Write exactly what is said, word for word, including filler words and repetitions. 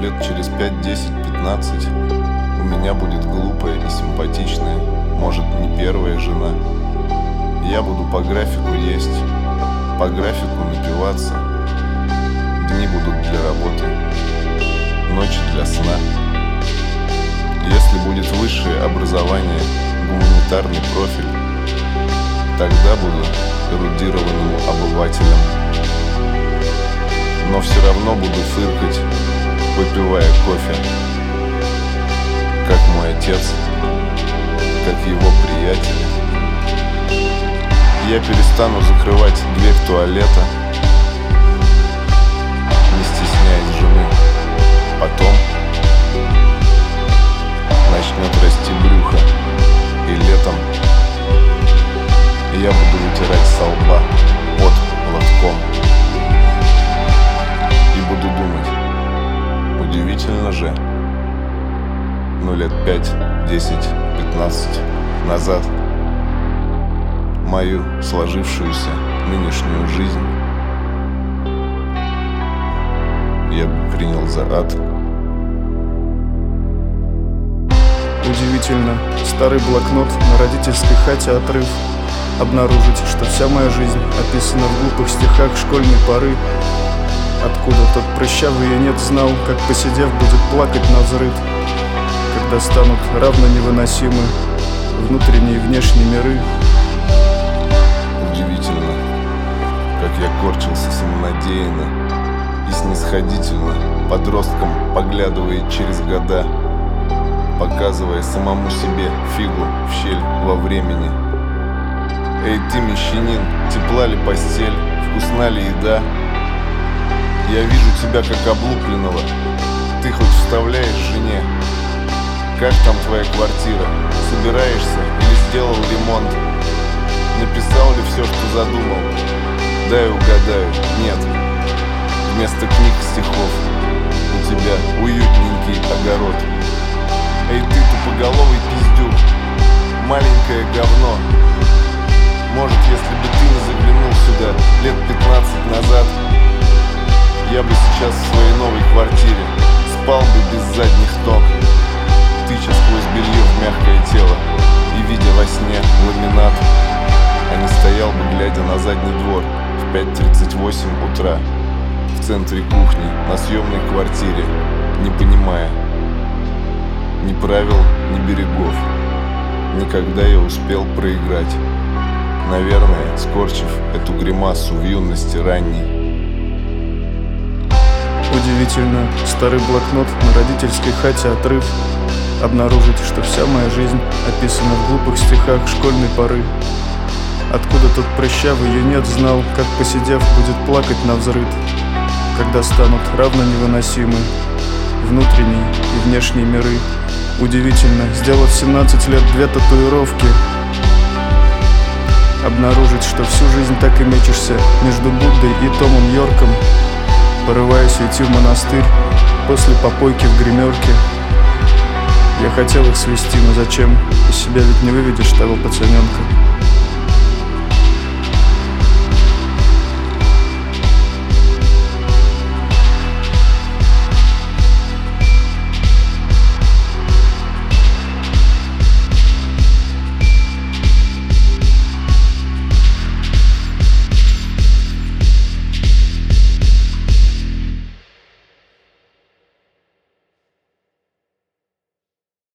лет через пять, десять, пятнадцать у меня будет глупая и симпатичная, может, не первая жена. Я буду по графику есть, по графику напиваться. Дни будут для работы, ночи для сна. Если будет высшее образование, гуманитарный профиль, тогда буду эрудированным обывателем. Но все равно буду фыркать, выпивая кофе, как мой отец, как его приятели. Я перестану закрывать дверь туалета, не стесняясь жены. Потом начнет расти брюхо, и летом я буду вытирать со лба под платком и буду думать: удивительно же, ну лет пять, десять, пятнадцать назад мою сложившуюся нынешнюю жизнь я бы принял за ад. Удивительно, старый блокнот на родительской хате отрыв. Обнаружить, что вся моя жизнь описана в глупых стихах школьной поры. Откуда тот прыщавый я нет знал, как, посидев, будет плакать навзрыд, когда станут равно невыносимы внутренние и внешние миры. Удивительно, как я корчился самонадеянно и снисходительно подростком, поглядывая через года, показывая самому себе фигу в щель во времени. Эй ты, мещанин, тепла ли постель, вкусна ли еда? Я вижу тебя как облупленного, ты хоть вставляешь жене? Как там твоя квартира? Собираешься или сделал ремонт? Написал ли все, что задумал? Дай угадаю, нет. Вместо книг стихов у тебя уютненький огород. Эй ты, тупоголовый пиздюк, маленькое говно. Может, если бы ты не заглянул сюда лет пятнадцать назад, я бы сейчас в своей новой квартире спал бы без задних ног, тыча сквозь белье в мягкое тело и видя во сне ламинат, а не стоял бы, глядя на задний двор в пять тридцать восемь утра в центре кухни на съемной квартире, не понимая ни правил, ни берегов. Никогда я успел проиграть, наверное, скорчив эту гримасу в юности ранней. Удивительно, старый блокнот на родительской хате отрыв. Обнаружить, что вся моя жизнь описана в глупых стихах школьной поры. Откуда тот прыщавый юнец знал, как, посидев, будет плакать навзрыд, когда станут равно невыносимы внутренние и внешние миры. Удивительно, сделав семнадцать лет две татуировки, обнаружить, что всю жизнь так и мечешься между Буддой и Томом Йорком, порываясь уйти в монастырь после попойки в гримерке. Я хотел их свести, но зачем? Из себя ведь не выведешь того пацаненка.